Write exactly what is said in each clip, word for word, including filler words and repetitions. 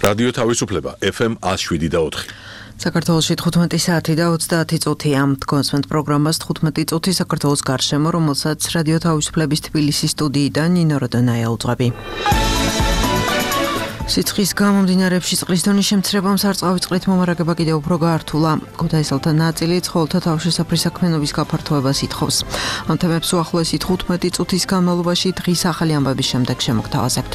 რადიო თავისუფლება ეფ ემ one oh seven და four. საქართველოში თხუთმეტი საათი და ოცდაათი წუთია. Თქვენს პროგრამას თხუთმეტი წუთი საქართველოს გარშემო, რომელსაც რადიო თავისუფლების თბილისის სტუდიიდან ნინო როდონაია უძღვები. Სიცხის გამომდინარეებში წყლის დონის შემცირებამ სარწყავი წყლით მომარაგება კიდევ უფრო გაართულა. ქუთაისელთა ნაწილი ცხოველთა თავშესაფრის საქმიანობის გაფართოებას ითხოვს. ამ თემებს უახლოესი თხუთმეტი წუთის განმავლობაში დღის ახალი ამბების შემდეგ შემოგთავაზებთ.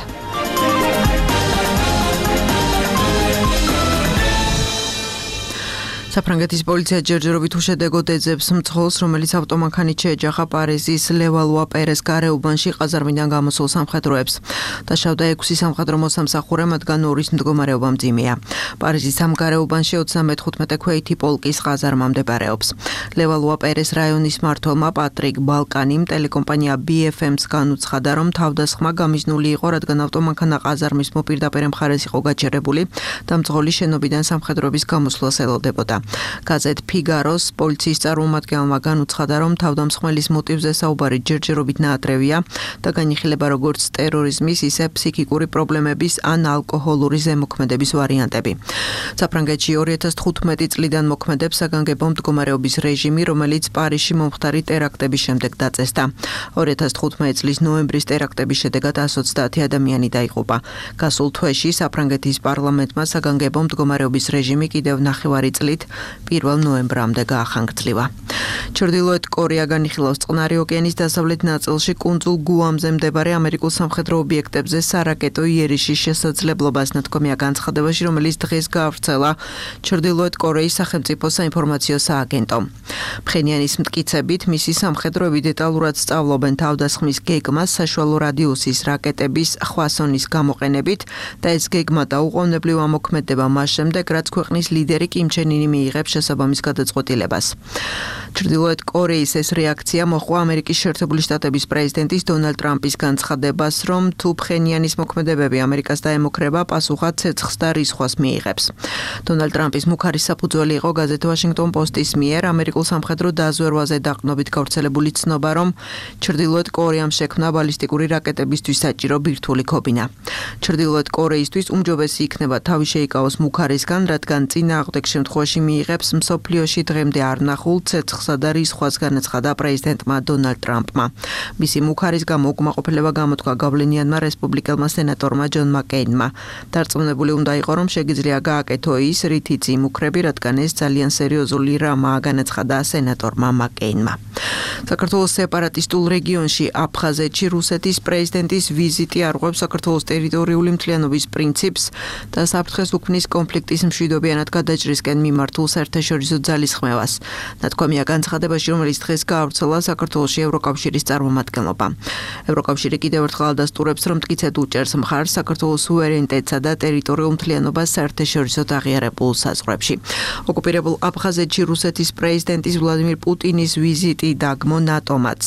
საფრანგეთის პოლიცია ჯერჯერობით უშედეგოდ ეძებს მძღოლს, რომელიც ავტომანქანით შეეჯახა პარიზის ლევალუა პერეს გარეუბანში ყაზარმიდან გამოსულ სამხედროებს. დაშავდა ექვსი სამხედრო მოსამსახურე, მათგან ორის მდგომარეობა მძიმეა. პარიზის ამ გარეუბანში ოცდამეთხუთმეტე ქვეითი პოლკის ყაზარმა მდებარეობს. ლევალუა პერეს რაიონის მმართველმა პატრიკ ბალკანიმ ტელეკომპანია ბი ეფ ემს განუცხადა, რომ თავდასხმა გამიზნული იყო, რადგან ავტომანქანა ყაზარმის მოპირდაპირე მხარეს იყო გაჩერებული და მძღოლი შენობიდან სამხედროების გამოსვლას ელოდებოდა. გაზეთ ფიგაროს პოლიციის წარმომადგენელმა განუცხადა, რომ თავდამსხმელის მოტივზე საუბარი ჯერჯერობით ნაადრევია და განიხილება როგორც ტერორიზმის, ისე ფსიქიკური პრობლემების ან ალკოჰოლური ზემოქმედების ვარიანტები. საფრანგეთში ორი ათას თხუთმეტი წლიდან მოქმედებს საგანგებო მდგომარეობის რეჟიმი, რომელიც პარიზში მომხდარი ტერაქტების შემდეგ დაწესდა. ორი ათას თხუთმეტი წლის ნოემბრის ტერაქტების შედეგად one hundred twenty ადამიანი დაიღუპა. გასულ თვეში საფრანგეთის პარლამენტმა საგანგებო მდგომარეობის რეჟიმი კიდევ ნახევარი წლით პირველ ნოემბრამდე გაახანგრძლива. ჩრდილოეთ კორეა განიხილავს წყნარი ოკეანის დასავლეთ ნაწილში კუნძულ გუამზე მდებარე ამერიკულ სამხედრო ობიექტებზე სარაკეტო იერიშის შესაძლებლობას, ნათქვამია განცხადებაში, რომელიც დღეს გაავრცელა ჩრდილოეთ კორეის სახელმწიფო საინფორმაციო სააგენტომ. ფხენიანის მტკიცებით, მისი სამხედროები დეტალურად სწავლობენ თავდასხმის გეგმას საშუალო რადიუსის რაკეტების ხვასონის გამოყენებით და ეს გეგმა დაუყოვნებლივ ამოქმედდება მას შემდეგ, რაც ქვეყნის ლიდერი კიმ ჩენ ინი მიიღებს შესაბამის გადაწყვეტილებას. ჩრდილოეთ კორეის ეს რეაქცია მოჰყვა ამერიკის შეერთებული შტატების პრეზიდენტის დონალდ ტრამპის განცხადებას, რომ თუ ფხენიანის მოქმედებები ამერიკას დაემუქრება, პასუხად ცეცხლს და რისხვას მიიღებს. დონალდ ტრამპის მუქარი საფუძველი იყო გაზეთ ვაშინგტონ პოსტის მიერ ამერიკულ სამხედრო დაზვერვაზე დაყრდნობით გავრცელებული ცნობა, რომ ჩრდილოეთ კორეამ შექმნა ბალისტიკური რაკეტებისთვის საჭირო ბირთვული ქობინა. ჩრდილოეთ კორეისთვის უმჯობესი იქნება თავი შეიკავოს მუქარისგან, რადგან წინააღმდეგ შემთხვევაში მიიღებს მსოფლიოში დღემდე არ ნახულ ცეცხლსა და რისხვას, განაცხადა პრეზიდენტმა დონალდ ტრამპმა. მისი მუქარის გამო უკმაყოფილება გამოთქვა გავლენიანმა რესპუბლიკელმა სენატორმა ჯონ მაკეინმა. დარწმუნებული უნდა იყო, რომ შეგიძლია გააკეთო ის, რითიც იმუქრები, რადგან ეს ძალიან სერიოზული რამაა, განაცხადა სენატორმა მაკეინმა. საქართველოს სეპარატისტულ რეგიონში აფხაზეთში რუსეთის პრეზიდენტის ვიზიტი არღვევს საქართველოს ტერიტორიული მთლიანობის პრინციპს და საფრთხეს უქმნის კონფლიქტის მშვიდობიანად გადაჭრისკენ მიმართულ საერთაშორისო ძალისხმევას. ნათქვამია განცხადებაში, რომელიც დღეს გაავრცელა საქართველოში ევროკავშირის წარმომადგენლობა. ევროკავშირი კიდევ ერთხელ ადასტურებს, რომ მტკიცედ უჭერს მხარს საქართველოს სუვერენიტეტსა და ტერიტორიულ მთლიანობას საერთაშორისო აღიარებულ საზღვრებში. ოკუპირებულ აფხაზეთში რუსეთის პრეზიდენტის ვლადიმირ პუტინის ვიზიტი დაგმო ნატომაც.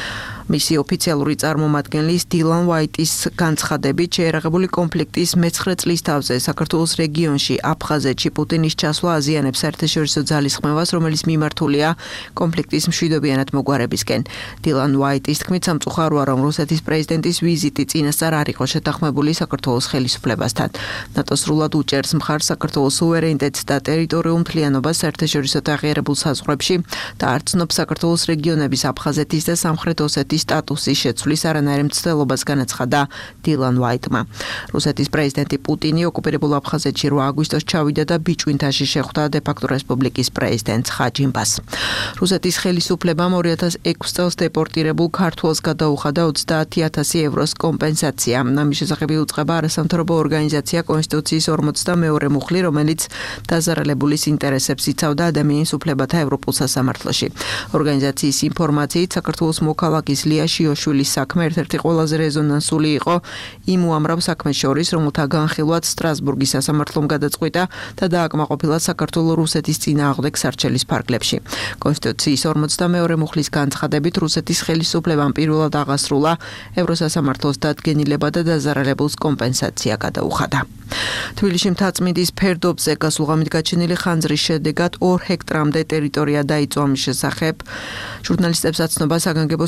მისი ოფიციალური წარმომადგენლის დილან ვაიტის განცხადებით, შეერაღებული კონფლიქტის მეცხრე წლის თავზე საქართველოს რეგიონში აფხაზეთში პუტინის ჩასვლა აზიანებს საერთაშორისო ძალისხმევას, რომელიც მიმართულია კონფლიქტის მშვიდობიანად მოგვარებისკენ. დილან ვაიტის თქმით, სამწუხაროა, რომ რუსეთის პრეზიდენტის ვიზიტი წინასწარ არ იყო შეთანხმებული საქართველოს ხელისუფლებასთან. ნატო სრულად უჭერს მხარს საქართველოს სუვერენიტეტს და ტერიტორიულ მთლიანობას საერთაშორისო აღიარებულ საზღვრებში და არ ცნობს საქართველოს რეგიონების აფხაზეთის და სამხრეთ ოსეთის სტატუსის შეცვლის არანაირი მცდელობას, განაცხადა დილან ვაიტმა. რუსეთის პრეზიდენტი პუტინი ოკუპირებულ აფხაზეთში რვა აგვისტოს ჩავიდა და ბიჭვინთაში შეხვდა დე-ფაქტო რესპუბლიკის პრეზიდენტს ხაჯიმბას. რუსეთის ხელისუფლებამ ორი ათას ექვსი წელს დეპორტირებულ ქართველს გადაუხადა ოცდაათი ათასი ევროს კომპენსაცია. ამის შესახებ იუწყება არასამთავრობო ორგანიზაცია კონსტიტუციის ორმოცდამეორე მუხლი, რომელიც დაზარალებულის ინტერესებს იცავდა ადამიანის უფლებათა ევროპულ სასამართლოში. ორგანიზაციის ინფორმაციით, საქართველოს მოქალაქის ლია შიოშვილის საქმე ერთ-ერთი ყველაზე რეზონანსული იყო იმ უამრავ საქმეს შორის, რომელთა განხილვაც სტრასბურგის სასამართლომ გადაწყვიტა და დააკმაყოფილა საქართველოს რუსეთის წინააღმდეგ სარჩელის ფარგლებში. კონსტიტუციის ორმოცდამეორე მუხლის განცხადებით, რუსეთის ხელისუფლებამ პირველად აღასრულა ევროსასამართლოს დადგენილება და დაზარალებულს კომპენსაცია გადაუხადა. თბილისში მთაწმინდის ფერდობზე გასულღამით გაჩენილი ხანძრის შედეგად ორ ჰექტრამდე ტერიტორია დაიწვა. ამის შესახებ ჟურნალისტებს აცნობა საგანგებო სიტუაცია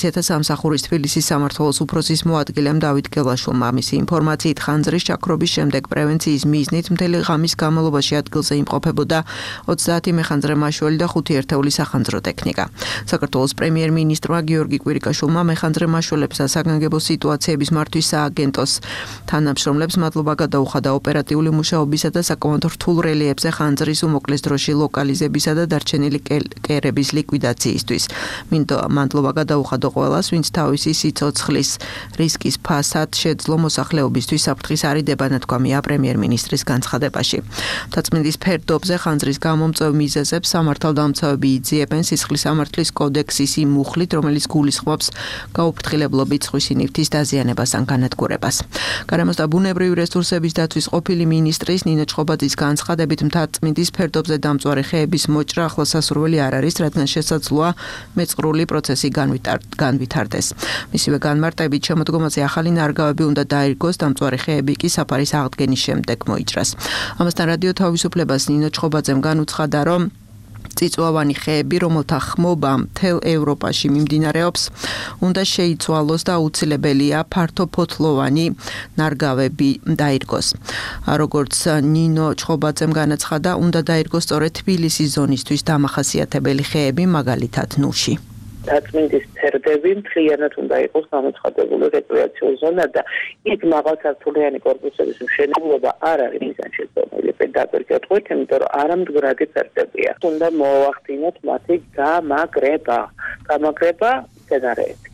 დამახასიათა სამსახურის თბილისის სამმართველოს უფროსის მოადგილემ დავით გელაშვილმა. მისი ინფორმაციით ხანძრის ჩაქრობის შემდეგ პრევენციის მიზნით მთელი ღამის განმავლობაში ადგილზე იმყოფებოდა ოცდაათი მეხანძრე მაშველი და ხუთი ერთეული სახანძრო ტექნიკა. საქართველოს პრემიერ-მინისტრმა გიორგი კვირიკაშვილმა მეხანძრე მაშველებს და საგანგებო სიტუაციების მართვის სააგენტოს თანამშრომლებს მადლობა გადაუხადა ოპერატიული მუშაობისა და საკმაოდ რთულ რელიეფზე ხანძრის უმოკლეს დროში ლოკალიზებისა და დარჩენილი კერების ლიკვიდაციისთვის. მადლობა გადაუხადა ყველას, ვინც თავისი სიცოცხლის რისკის ფასად შეძლო მოსახლეობისთვის საფრთხის არიდება, ნათქვამია პრემიერ-მინისტრის განცხადებაში. მთაწმინდის ფერდობზე ხანძრის გამომწვევ მიზეზებს სამართალდამცავები იძიებენ სისხლის სამართლის კოდექსის იმ მუხლით, რომელიც გულისხმობს გაუფრთხილებლობით სხვისი ნივთის დაზიანებას ან განადგურებას. გარემოს და ბუნებრივი რესურსების დაცვის ყოფილი მინისტრის ნინო ჩხობაძის განცხადებით მთაწმინდის ფერდობზე დამწვარი ხეების მოჭრა ახლა სასურველი არ არის, რადგან შესაძლოა მეწყრული პროცესი განვითარდეს. მისივე განმარტებით შემოდგომაზე ახალი ნარგავები უნდა დაირგოს, დამწვარი ხეები კი საფარის აღდგენის შემდეგ მოიჭრას. ამასთან რადიო თავისუფლებას ნინო ჩხობაძემ განუცხადა, რომ წიწვოვანი ხეები, რომელთა ხმობა მთელ ევროპაში მიმდინარეობს, უნდა შეიცვალოს და აუცილებელია ფართოფოთლოვანი ნარგავები დაირგოს. როგორც ნინო ჩხობაძემ განაცხადა, უნდა დაირგოს სწორედ თბილისის ზონისთვის დამახასიათებელი ხეები, მაგალითად ნუში. Თაწმინდის ფერდები მთლიანად უნდა იყოს გამოცხადებული რეკრეაციულ ზონა და იქ მაღალსართულიანი კორპუსების მშენებლობა არ არის მიზანშეწონილი პედაგოგიურად, იმიტომ რომ არამდგრადი ფერდებია. უნდა მოახდინოთ მათი გამაგრება, გამაგრება სცენარეებით.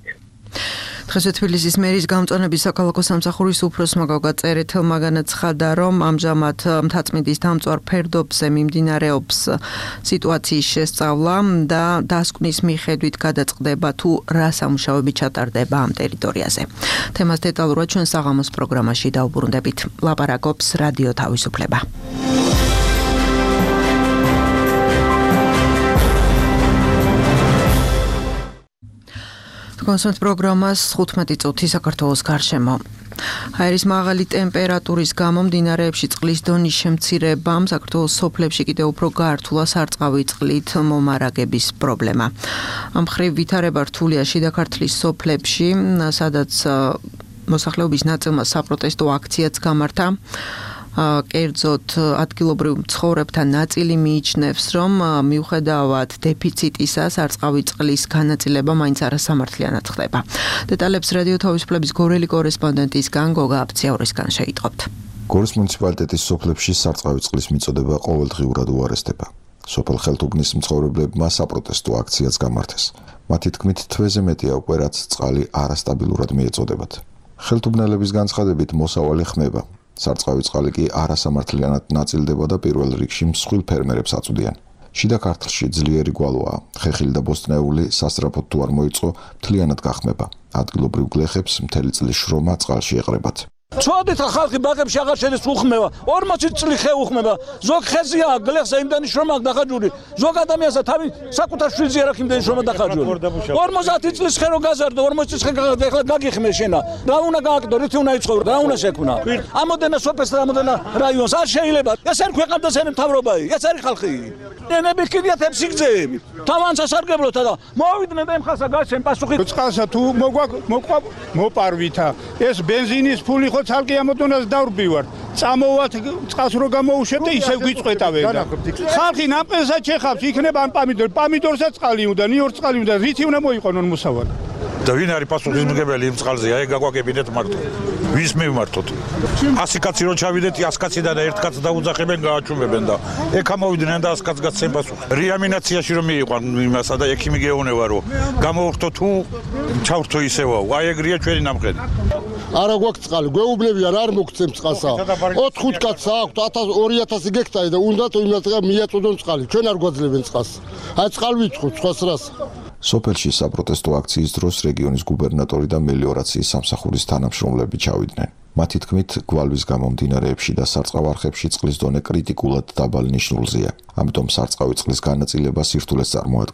დღეს თბილისის მერის გამწვანების საქალაქო სამსახურის უფროსმა გოგა წერეთელმა განაცხადა, რომ ამჟამად მთაწმინდის დამწვარ ფერდობზე მიმდინარეობს სიტუაციის შესწავლა და დასკვნის მიხედვით გადაწყდება თუ რა სამუშაოები ჩატარდება ამ ტერიტორიაზე. თემას დეტალურად ჩვენ საღამოს პროგრამაში დავუბრუნდებით. ლაპარაკობს რადიო თავისუფლება. კონსერტ პროგრამას თხუთმეტი წუთი საქართველოს გარშემო. აირის მაღალი ტემპერატურის გამო მდინარეებში წყლის დონის შემცირებამ საქართველოს სოფლებში კიდევ უფრო გაართულა სარწყავი წყლით მომარაგების პრობლემა. ამ მხრივ ვითარება რთულია შიდა ქართლის სოფლებში, სადაც მოსახლეობის ნაწილმა საპროტესტო აქციაც გამართა. კერძოდ ადგილობრივ მცხოვრებთა ნაწილი მიიჩნევს, რომ მიუხედავად დეფიციტისა სარწყავი წყლის განაწილება მაინც არასამართლიანად ხდება. დეტალებს რადიო თავისუფლების გორელი კორესპონდენტისგან გოგა აფციაურისგან შეიტყობთ. გორის მუნიციპალიტეტის სოფლებში სარწყავი წყლის მიწოდება ყოველდღიურად უარესდება. სოფელ ხელთუგნის მცხოვრებლებმა საპროტესტო აქციაც გამართეს. მათი თქმით, თვეზე მეტია უკვე რაც წყალი არასტაბილურად მიეწოდებათ. ხელთუგნელების განცხადებით მოსავალი ხმება. სარწყავი წყალი კი არასამართლიანად ნაწილდება და პირველ რიგში მსხვილ ფერმერებს აწვდიან. შიდა ქართლში ძლიერი გვალვაა, ხეხილი და ბოსტნეული სასწრაფოდ თუ არ მოიწყო, მთლიანად გახმება. ადგილობრივ გლეხებს მთელი წლის შრომა წყალში ეყრებათ. Ცოდით ხალხი ბაღებში აღარ შედეს უხმება, ორმოცი წელი ხე უხმება. ზოგ ხეზია გლეხს იმდენი შრომა დახაჯული. ზოგ ადამიანსა თავი საკუთარ შვილზე არ აქვს იმდენი შრომა დახაჯული. ორმოცი წლის ხე რო გაზარდო, ორმოცი წლის ხე ეხლა გაგიხმე შენა. რა უნდა გააკეთო, რითი უნდა იცხოვრო, რა უნდა შექმნა. ამოდენა სოფელს და ამოდენა რაიონს არ შეიძლება. ეს არ ქვეყანდა სენ მთავრობაი, ეს არის ხალხი. ენები კიდიათ ებსიგძეები. თავანს ასარგებლოთ და მოვიდნენ და იმ ხალხსა გასცენ პასუხი. წყალსა თუ მოგვა მოყვა მოპარვითა. ეს ბენზინის ფული ხო ცალკე ამოდონას დავრბივარ. წამოვათ წყალს რო გამოუშვებ და ისევ გვიწყვეტავენ. ხალხი ნამყენსაც შეხავს, იქნება ამ პამიდორ, პამიდორსაც წყალი უნდა, ნიორ წყალი უნდა, რითი უნდა მოიყონონ მოსავალი. და ვინ არის პასუხისმგებელი იმ წყალზე? აი გაგვაკებინეთ მარტო. ვის მივმართოთ? ასი კაცი რო ჩავიდეთ, ას კაცი და ერთ კაცს დაუძახებენ, გააჩუმებენ და ეგ ამოვიდნენ და ას კაცს გაცემ პასუხი. რეამინაციაში რომ მიიყვან იმასა და ექიმი გეუბნება რომ გამოვხტო თუ ჩავრთო ისევაო. აი ეგრეა ჩვენი ნამყენი. არა გვაქვს წყალი, გვეუბნებიან არ მოგცემ წყალსა. ოთხ-ხუთ კაცს აქვთ ორი ათასი გექტარი და უნდათ იმას მიაწოდონ წყალი. ჩვენ არ გვაძლევენ წყალს. აი წყალ ვიწყოთ, სხვას რას. სოფელში საპროტესტო აქციის დროს რეგიონის გუბერნატორი და მელიორაციის სამსახურის თანამშრომლები ჩავიდნენ. მათი თქმით, გვალვის გამო მდინარეებში და სარწყავ არხებში წყლის დონე კრიტიკულად დაბალ ნიშნულზეა. ამიტომ სარწყავი წყლის განაწილება სირთულეს წარმოადგენს.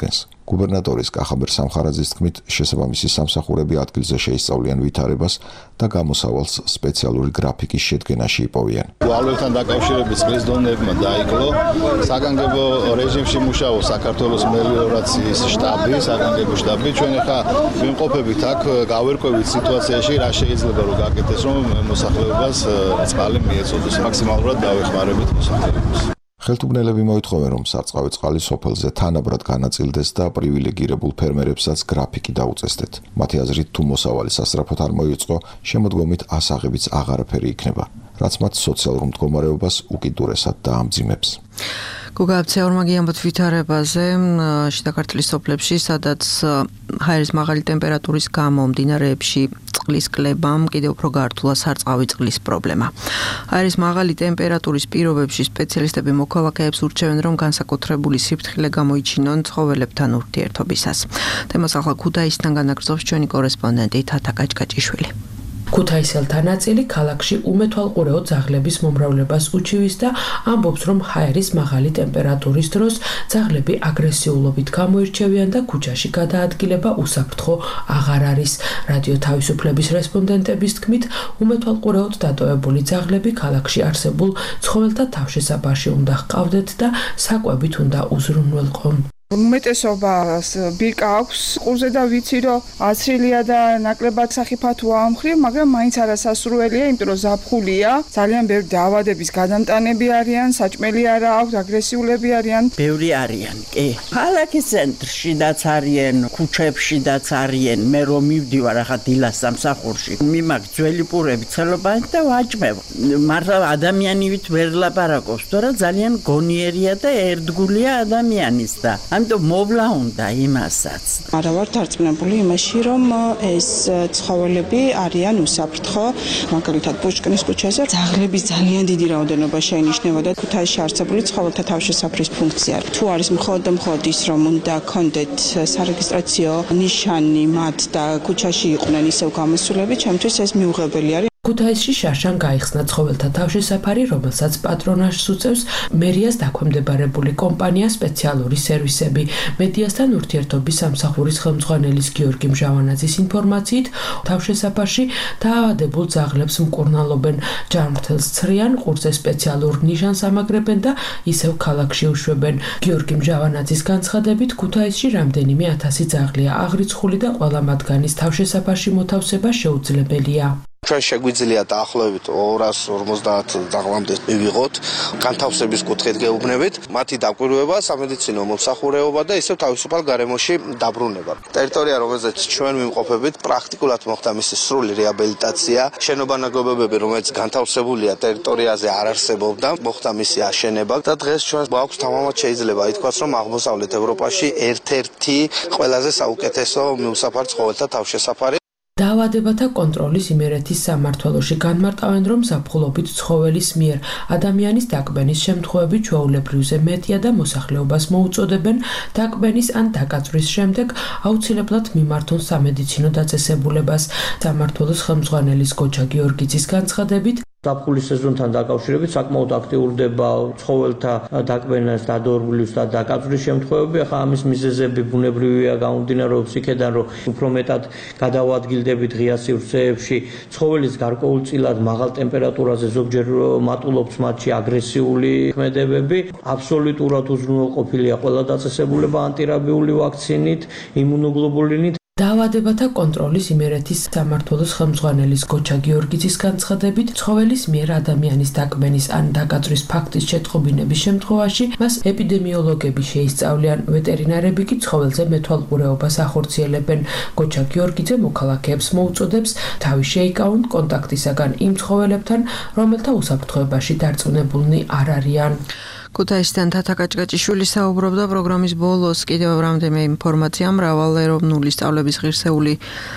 გუბერნატორის კახაბერ სამხარაძის თქმით, შესაბამისი სამსახურები ადგილზე შეისწავლიან ვითარებას და გამოსავალს სპეციალური გრაფიკის შედგენაში იპოვიან. ვალვებთან დაკავშირებით წყლის დონეებმა დაიკლო. საგანგებო რეჟიმში მუშაობს საქართველოს მელიორაციის შტაბი, საგანგებო შტაბი. ჩვენ ახლა ვიმყოფებით აქ, გავერკვევით სიტუაციაში, რა შეიძლება რომ გაკეთდეს, რომ მოსახლეობას წყალი მიეწოდოს. მაქსიმალურად დავეხმარებით მოსახლეობას. ხელთუგნელები მოითხოვენ, რომ სარწყავი წყალი სოფელზე თანაბრად განაწილდეს და პრივილეგირებულ ფერმერებსაც გრაფიკი დაუწესდეთ. მათი აზრით, თუ მოსავალი სასწრაფოდ არ მოიწყო, შემოდგომით ასაღებიც აღარაფერი იქნება, რაც მათ სოციალურ მდგომარეობას უკიდურესად დაამძიმებს. გუგავცე ორმაგიანბოთ ვითარებაზე შიდა ქართლის სოფლებში, სადაც ჰაერის მაღალი ტემპერატურის გამო მდინარეებში წყლის კლებამ კიდევ უფრო გართულა სარწყავი წყლის პრობლემა. ჰაერის მაღალი ტემპერატურის პირობებში სპეციალისტები მოქალაქეებს ურჩევენ, რომ განსაკუთრებული სიფრთხილე გამოიჩინონ ცხოველებთან ურთიერთობისას. თემას ახლა ქუთაისიდან განაგრძობს ჩვენი კორესპონდენტი თათა კაჭკაჭიშვილი. ქუთაისელთა ნაწილი ქალაქში უმეთვალყურეო ძაღლების მომრავლებას უჩივის და ამბობს, რომ ჰაერის მაღალი ტემპერატურის დროს ძაღლები აგრესიულობით გამოირჩევიან და ქუჩაში გადაადგილება უსაფრთხო აღარ არის. რადიო თავისუფლების რესპონდენტების თქმით, უმეთვალყურეოდ დატოვებული ძაღლები ქალაქში არსებულ ცხოველთა თავშესაფარში უნდა ჰყავდეთ და საკვებით უნდა უზრუნველყონ. უმეტესობას ბირკა აქვს ყურზე და ვიცი, რომ აცრილია და ნაკლებად სახიფათოა ამხრივ, მაგრამ მაინც არასასურველია, იმიტომ რომ ზაფხულია, ძალიან ბევრი დაავადების გადამტანები არიან, საჭმელი არა აქვს, აგრესიულები არიან. ბევრი არიან, კი. ქალაქის ცენტრშიდაც არიან, ქუჩებშიდაც არიან. მე რომ მივდივარ ახლა დილას სამსახურში, მიმაქვს ძველი პურები ცელობანი და ვაჭმევ. მაგრამ ადამიანივით ვერ ლაპარაკობს, თორე ძალიან გონიერია და ერთგულია ადამიანის და ამიტომ მოვლა უნდა იმასაც. არა ვარ დარწმუნებული იმაში, რომ ეს ცხოველები არიან უსაფრთხო. მაგალითად, პუშკინის ქუჩაზე ძაღლების ძალიან დიდი რაოდენობა შეინიშნებოდა ქუთაისში არსებული ცხოველთა თავშესაფრის ფუნქცია. თუ არის მხოლოდ და მხოლოდ ის, რომ უნდა კონდეთ სარეგისტრაციო ნიშანი მათ და ქუჩაში იყვნენ ისევ გამოსულები, ჩემთვის ეს მიუღებელი არის. ქუთაისში შარშან გაიხსნა ცხოველთა თავშესაფარი, რომელსაც პატრონაჟს უწევს მერიას დაქვემდებარებული კომპანია სპეციალური სერვისები. მედიასთან ურთიერთობის სამსახურის ხელმძღვანელის გიორგი მჟავანაძის ინფორმაციით, თავშესაფარში დაავადებულ ძაღლებს მკურნალობენ, ჯანმრთელს ცრიან, ყურზე სპეციალურ ნიშანს ამაგრებენ და ისევ ქალაქში უშვებენ. გიორგი მჟავანაძის განცხადებით, ქუთაისში რამდენიმე ათასი ძაღლია აღრიცხული და ყველა მათგანის თავშესაფარში მოთავსება შეუძლებელია. ჩვენ შეგვიძლია დაახლოებით ორას ორმოცდაათ ძაღლამდე მივიღოთ, განთავსების კუთხით გეუბნებით, მათი დაკვირვება, სამედიცინო მომსახურეობა და ისევ თავისუფალ გარემოში დაბრუნება. ტერიტორია, რომელზეც ჩვენ ვიმყოფებით, პრაქტიკულად მოხდა მისი სრული რეაბილიტაცია. შენობა ნაგებობები, რომელიც განთავსებულია ტერიტორიაზე არ არსებობდა, მოხდა მისი აშენება და დღეს ჩვენ გვაქვს თამამად შეიძლება ითქვას, რომ აღმოსავლეთ ევროპაში ერთ-ერთი ყველაზე საუკეთესო მიუსაფარ ცხოველთა თავშესაფარი. დაავადებათა კონტროლის იმერეთის სამმართველოში განმარტავენ, რომ ზაფხულობით ცხოველის მიერ ადამიანის დაკბენის შემთხვევები ჩვეულებრივზე მეტია და მოსახლეობას მოუწოდებენ დაკბენის ან დაკაწვის შემდეგ აუცილებლად მიმართონ სამედიცინო დაწესებულებას. სამმართველოს ხელმძღვანელის გოჩა გიორგიძის განცხადებით, ზაფხულის სეზონთან დაკავშირებით საკმაოდ აქტიურდება ცხოველთა დაკბენას, დადორბვლის და დაკაწვის შემთხვევები. ახლა ამის მიზეზები ბუნებრივია, გამომდინარეობს იქედან, რომ უფრო მეტად გადავადგილდებით ღია სივრცეებში. ცხოველის გარკვეულწილად მაღალ ტემპერატურაზე ზოგჯერ მატულობს მათში აგრესიული ქმედებები. აბსოლუტურად უზრუნველყოფილია ყველა დაწესებულება ანტირაბიული ვაქცინით, იმუნოგლობულინით. დაავადებათა კონტროლის იმერეთის სამმართველოს ხელმძღვანელის გოჩა გიორგიძის განცხადებით, ცხოველის მიერ ადამიანის დაკბენის ან დაკაწვის ფაქტის შეტყობინების შემთხვევაში მას ეპიდემიოლოგები შეისწავლიან, ვეტერინარები კი ცხოველზე მეთვალყურეობას ახორციელებენ. გოჩა გიორგიძე მოქალაქეებს მოუწოდებს თავი შეიკავონ კონტაქტისაგან იმ ცხოველებთან, რომელთა უსაფრთხოებაში დარწმუნებულნი არ არიან. ქუთაისიდან თათა კაჭკაჭიშვილი საუბრობდა პროგრამის ბოლოს კიდევ რამდენიმე ინფორმაცია მრავალეროვნული სწავლების ღირსეული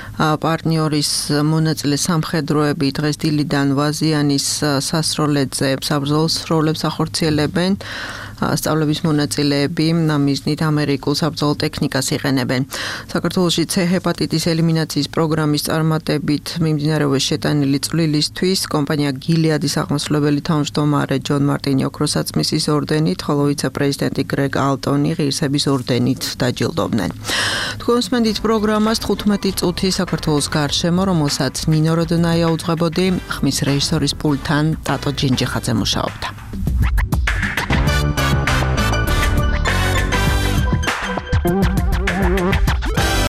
პარტნიორის მონაწილე სამხედროები დღეს დილიდან ვაზიანის სასროლედზე საბრძოლო სროლებს ახორციელებენ. სწავლების მონაწილეები მიზნით ამერიკულ საბრძოლო ტექნიკას იყენებენ. საქართველოში C ჰეპატიტის ელიმინაციის პროგრამის წარმატებით მიმდინარეობს შეტანილი წვლილისთვის კომპანია გილიადის აღმასრულებელი თავმჯდომარე ჯონ მარტინი ოქროს აწმისის ორდენით, ხოლო ვიცე-პრეზიდენტი გრეგ ალტონი ღირსების ორდენით დაჯილდოვდნენ. თქვენს მენდით პროგრამას თხუთმეტი წუთი საქართველოს გარშემო, რომელსაც ნინო როდონაია უძღვებოდი, ხმის რეჟისორის პულტთან ტატო ჯინჯიხაძე მუშაობდა.